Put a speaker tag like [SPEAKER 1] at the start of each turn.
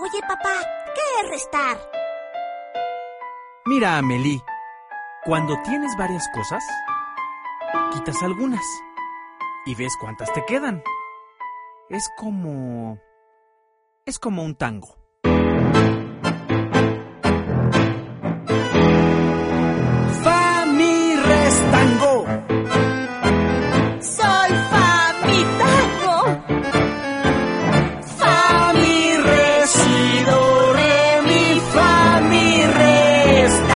[SPEAKER 1] Oye, papá, ¿qué es restar?
[SPEAKER 2] Mira, Amélie, cuando tienes varias cosas, quitas algunas y ves cuántas te quedan. Es como un tango.